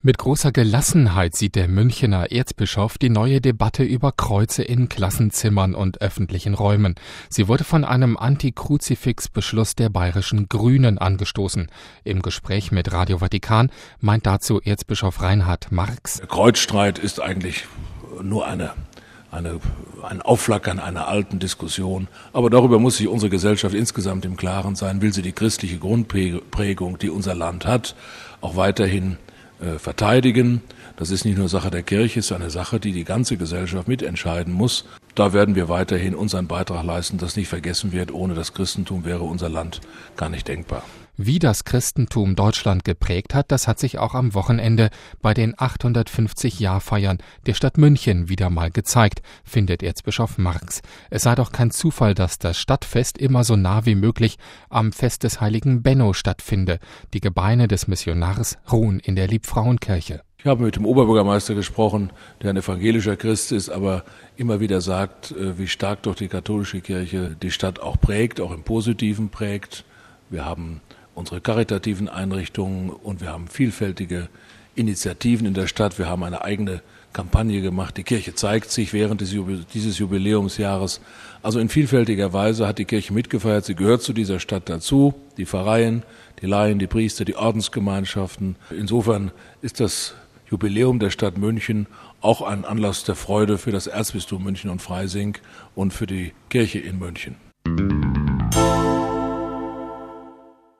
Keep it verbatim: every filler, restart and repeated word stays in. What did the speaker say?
Mit großer Gelassenheit sieht der Münchener Erzbischof die neue Debatte über Kreuze in Klassenzimmern und öffentlichen Räumen. Sie wurde von einem Anti-Kruzifix-Beschluss der bayerischen Grünen angestoßen. Im Gespräch mit Radio Vatikan meint dazu Erzbischof Reinhard Marx: Der Kreuzstreit ist eigentlich nur eine, eine, ein Aufflackern einer alten Diskussion. Aber darüber muss sich unsere Gesellschaft insgesamt im Klaren sein. Will sie die christliche Grundprägung, die unser Land hat, auch weiterhin äh, verteidigen? Das ist nicht nur Sache der Kirche, es ist eine Sache, die die ganze Gesellschaft mitentscheiden muss. Da werden wir weiterhin unseren Beitrag leisten, dass nicht vergessen wird, ohne das Christentum wäre unser Land gar nicht denkbar. Wie das Christentum Deutschland geprägt hat, das hat sich auch am Wochenende bei den achthundertfünfzig-Jahr-Feiern der Stadt München wieder mal gezeigt, findet Erzbischof Marx. Es sei doch kein Zufall, dass das Stadtfest immer so nah wie möglich am Fest des heiligen Benno stattfinde. Die Gebeine des Missionars ruhen in der Liebfrauenkirche. Ich habe mit dem Oberbürgermeister gesprochen, der ein evangelischer Christ ist, aber immer wieder sagt, wie stark doch die katholische Kirche die Stadt auch prägt, auch im Positiven prägt. Wir haben unsere karitativen Einrichtungen und wir haben vielfältige Initiativen in der Stadt. Wir haben eine eigene Kampagne gemacht. Die Kirche zeigt sich während dieses Jubiläumsjahres. Also in vielfältiger Weise hat die Kirche mitgefeiert. Sie gehört zu dieser Stadt dazu. Die Pfarreien, die Laien, die Priester, die Ordensgemeinschaften. Insofern ist das Jubiläum der Stadt München auch ein Anlass der Freude für das Erzbistum München und Freising und für die Kirche in München.